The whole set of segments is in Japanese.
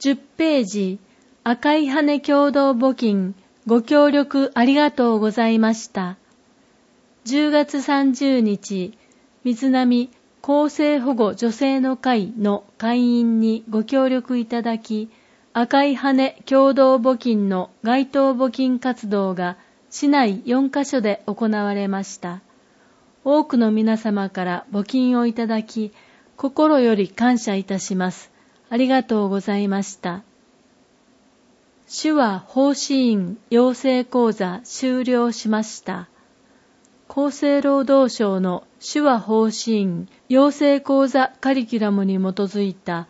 10ページ、赤い羽共同募金、ご協力ありがとうございました。10月30日、水波厚生保護女性の会の会員にご協力いただき、赤い羽共同募金の街頭募金活動が市内4カ所で行われました。多くの皆様から募金をいただき、心より感謝いたします。ありがとうございました。手話奉仕員養成講座終了しました。厚生労働省の手話奉仕員養成講座カリキュラムに基づいた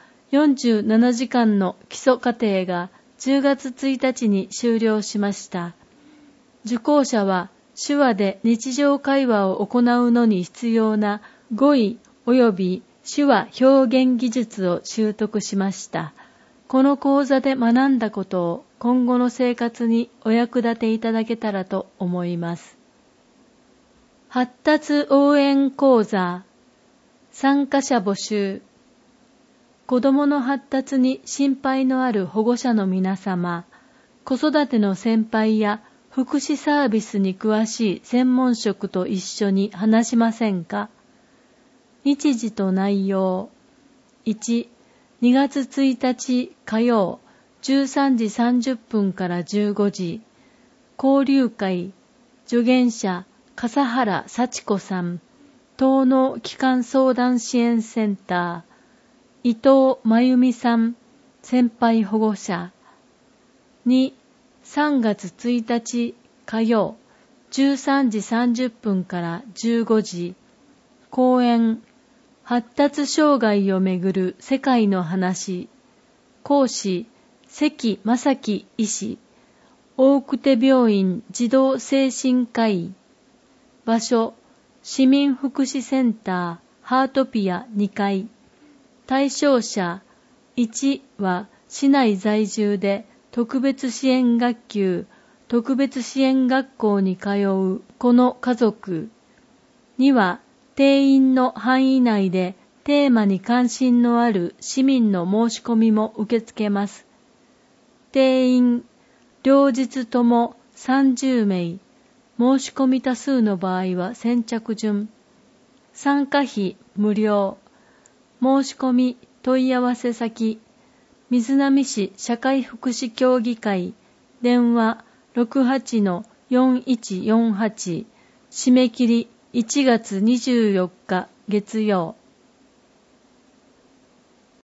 47時間の基礎課程が10月1日に終了しました。受講者は手話で日常会話を行うのに必要な語彙及び手話表現技術を習得しました。この講座で学んだことを今後の生活にお役立ていただけたらと思います。発達応援講座参加者募集。子どもの発達に心配のある保護者の皆様、子育ての先輩や福祉サービスに詳しい専門職と一緒に話しませんか？日時と内容。1、2月1日火曜、13時30分から15時。交流会、助言者、笠原幸子さん、東農機関相談支援センター、伊藤真由美さん、先輩保護者。2、3月1日火曜、13時30分から15時。講演、発達障害をめぐる世界の話。講師、関正樹医師。大久手病院児童精神科医。場所、市民福祉センターハートピア2階。対象者、1は市内在住で特別支援学級、特別支援学校に通う子の家族。2は定員の範囲内でテーマに関心のある市民の申し込みも受け付けます。定員、両日とも30名。申し込み多数の場合は先着順。参加費無料。申し込み問い合わせ先、瑞浪市社会福祉協議会、電話 68-4148、締め切り1月24日月曜。